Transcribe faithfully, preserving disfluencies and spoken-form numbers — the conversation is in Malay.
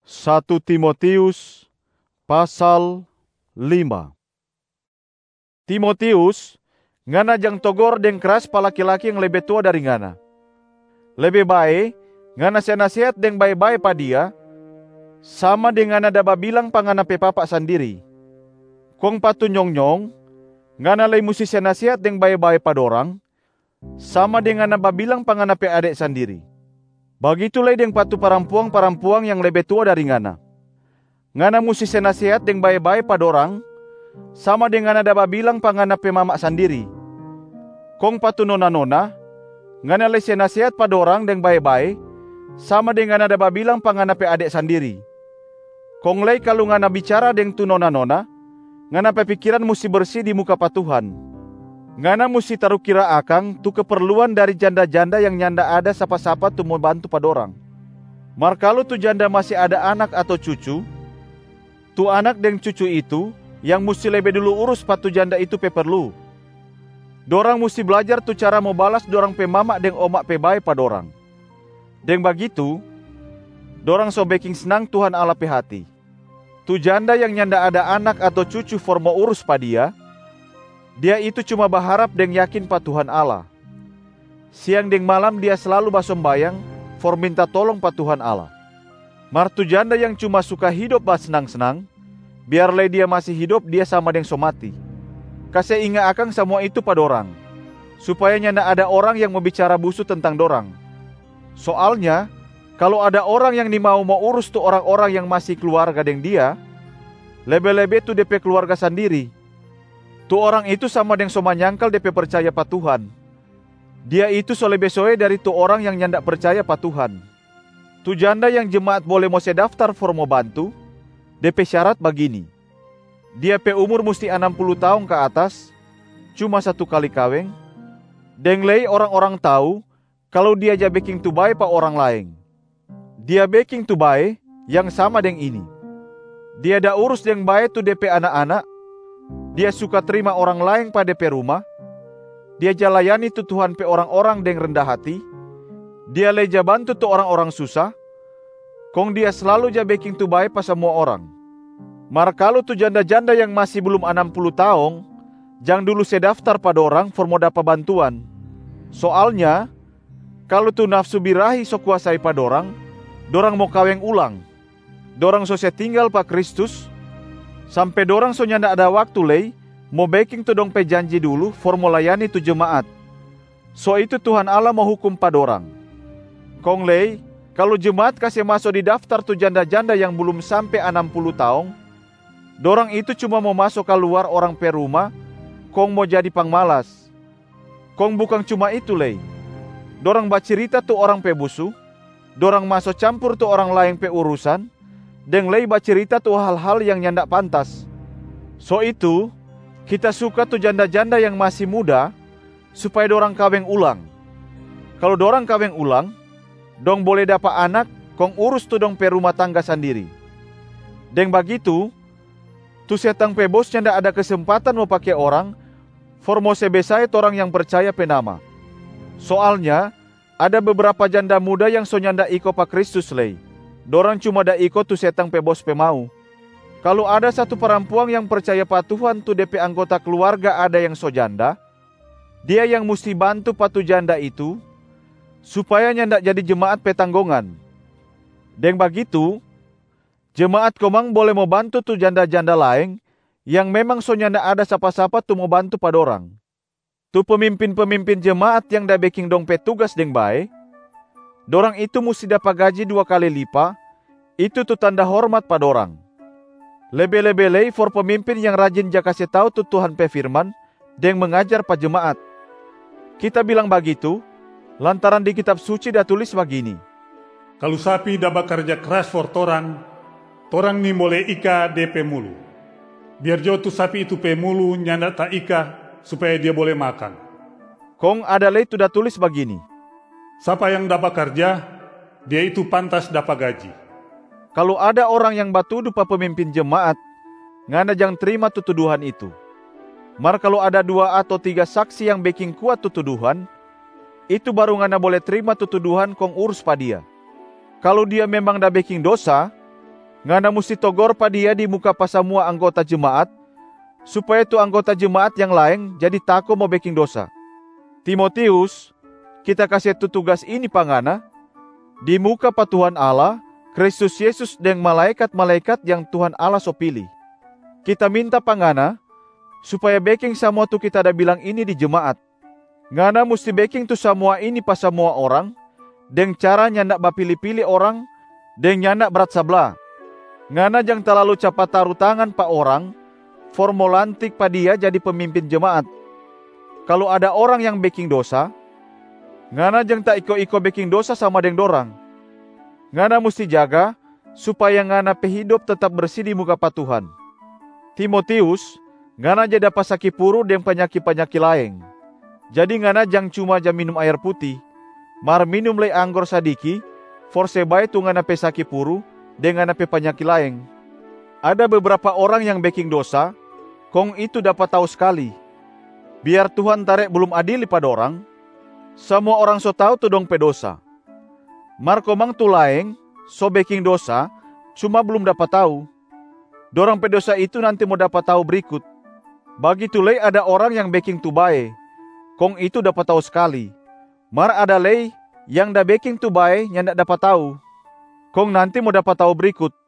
satu Timotius pasal lima. Timotius, ngana jang togor deng keras pa laki-laki yang lebih tua dari ngana. Lebih baik ngana se nasihat deng baik-baik pa dia, sama dengan ada babilang pa ngana pe papa sendiri. Kong patu nyong-nyong, ngana lay musi se nasihat deng baik-baik pa dorang, sama dengan ada babilang pa ngana pe adek sendiri. Bagitulah deng patu parampuang-parampuang yang lebih tua dari ngana. Ngana musi se nasihat deng baik-baik pa dorang, sama dengan ada babilang pa ngana pe mama sendiri. Kong patu nona-nona, ngana lay se nasihat pa dorang deng baik-baik, sama dengan ada babilang pa ngana pe adek sendiri. Kong lay kalau ngana bicara deng tu nona-nona, ngana pe pikiran musi bersih di muka pa Tuhan. Ngana musi taruh kira akang tu keperluan dari janda-janda yang nyanda ada sapa-sapa tu mau bantu pa dorang. Mar kalau tu janda masih ada anak atau cucu, tu anak deng cucu itu yang musti lebih dulu urus pa tu janda itu pe perlu. Dorang musti belajar tu cara mau balas dorang pe mama deng omak pe bae pa dorang. Deng bagitu, dorang so beking senang Tuhan Allah pe hati. Tu janda yang nyanda ada anak atau cucu for mau urus pa dia, dia itu cuma berharap deng yakin pa Tuhan Allah. Siang deng malam dia selalu basombayang for minta tolong pa Tuhan Allah. Mar tu janda yang cuma suka hidup bas senang-senang, biarlah dia masih hidup dia sama deng so mati. Kasih ingat akang semua itu pa dorang, supaya nyanda ada orang yang mau bicara busuk tentang dorang. Soalnya, kalau ada orang yang ni mau mau urus tu orang-orang yang masih keluarga deng dia, lebih-lebih tu D P keluarga sendiri. Tu orang itu sama deng so manyangkal D P percaya pa Tuhan. Dia itu so lebih soe dari tu orang yang nyanda percaya pa Tuhan. Tu janda yang jemaat boleh mau se daftar for mau bantu, D P syarat begini. Dia pe umur mesti enam puluh tahun ke atas, cuma satu kali kaweng, deng lei orang-orang tahu kalau dia ja baking tu bae pa orang lain. Dia baking tu bae yang sama deng ini. Dia da urus deng bae tu D P anak-anak. Dia suka terima orang lain pa D P rumah. Dia jalayani tu Tuhan pe orang-orang deng rendah hati. Dia leja bantu tu orang-orang susah. Kong dia selalu ja baking tu bae pa semua orang. Mar kalau tu janda-janda yang masih belum enam puluh tahun, jang dulu se daftar pa dorang for mau dapa bantuan. Soalnya, kalau tu nafsu birahi so kuasai pa dorang, dorang mau kaweng ulang. Dorang so se tinggal pa Kristus, sampai dorang so nyanda ada waktu lei, mau baking tu dong pe janji dulu for mau layani tu jemaat. So itu Tuhan Allah mau hukum pa dorang. Kong lei, kalau jemaat kasih masuk di daftar tu janda-janda yang belum sampai enam puluh tahun, dorang itu cuma mau masuk keluar orang pe rumah, kong mau jadi pangmalas. Kong bukan cuma itu lei. Dorang bacerita tu orang pe busu, dorang masuk campur tu orang lain pe urusan, deng lei bacerita tu hal-hal yang nyanda pantas. So itu, kita suka tu janda-janda yang masih muda, supaya dorang kaweng ulang. Kalau dorang kaweng ulang, dong boleh dapat anak, kong urus tu dong pe rumah tangga sendiri. Deng bagitu, tu setang pe bos nyanda ada kesempatan mau pakai orang, for mau sebesai orang yang percaya pe nama. Soalnya, ada beberapa janda muda yang so nyanda iko pa Kristus lei. Dorang cuma da iko tu setang pe bos pe mau. Kalau ada satu perempuan yang percaya pa Tuhan tu D P anggota keluarga ada yang so janda, dia yang mesti bantu pa tu janda itu, supaya nyanda jadi jemaat pe tanggongan. Deng bagitu, jemaat komang boleh mau bantu tu janda-janda lain yang memang so nyanda ada sapa-sapa tu mau bantu pa dorang. Tu pemimpin-pemimpin jemaat yang da baking dong pe tugas deng bae, dorang itu mesti dapat gaji dua kali lipat, itu tu tanda hormat pa dorang. Lebih-lebih lei for pemimpin yang rajin ja kasih tahu tu Tuhan pe firman, deng mengajar pa jemaat. Kita bilang begitu, lantaran di kitab suci dah tulis begini. Kalau sapi dah bekerja keras for torang, torang ni boleh ika D P mulu. Biar jo tu sapi itu pe mulu nyanda tak ika, supaya dia boleh makan. Kong ada lei tu dah tulis begini. Siapa yang dapat kerja, dia itu pantas dapat gaji. Kalau ada orang yang batudu pa pemimpin jemaat, ngana jang terima tu tuduhan itu. Mar kalau ada dua atau tiga saksi yang baking kuat tu tuduhan, itu baru ngana boleh terima tu tuduhan kong urus pa dia. Kalau dia memang dah baking dosa, ngana musti togor pa dia di muka pa semua anggota jemaat, supaya tu anggota jemaat yang lain jadi tako mau beking dosa. Timotius, kita kasih tu tugas ini pangana, di muka pa Tuhan Allah, Kristus Yesus dan malaikat-malaikat yang Tuhan Allah so pilih. Kita minta pangana, supaya beking semua tu kita ada bilang ini di jemaat. Ngana musti beking tu semua ini pa semua orang, dengan cara nyandak bapilih-pilih orang, dan nyandak berat sabla. Ngana jang terlalu cepat taruh tangan pa orang, formulantik pa dia jadi pemimpin jemaat. Kalau ada orang yang beking dosa, ngana jang tak iko-iko beking dosa sama dengan dorang. Ngana musti jaga, supaya ngana pe hidup tetap bersih di muka pa Tuhan. Timotius, ngana jada pasaki puru dan penyakit-penyakit lain. Jadi ngana jang cuma jam minum air putih, mar minum lei anggur sadiki, for sebaik tu ngana pe saki puru, dengan ngana pe penyakit lain. Ada beberapa orang yang beking dosa, kong itu dapat tahu sekali. Biar Tuhan tarik belum adili pada orang, semua orang so tahu tu dong pe dosa. Mar komang tu lain, so beking dosa, cuma belum dapat tahu. Dorang pe dosa itu nanti mau dapat tahu berikut. Begitu lei ada orang yang beking tu bae, kong itu dapat tahu sekali. Mar ada lei yang da beking tu bae yang ndak dapat tahu, kong nanti mau dapat tahu berikut.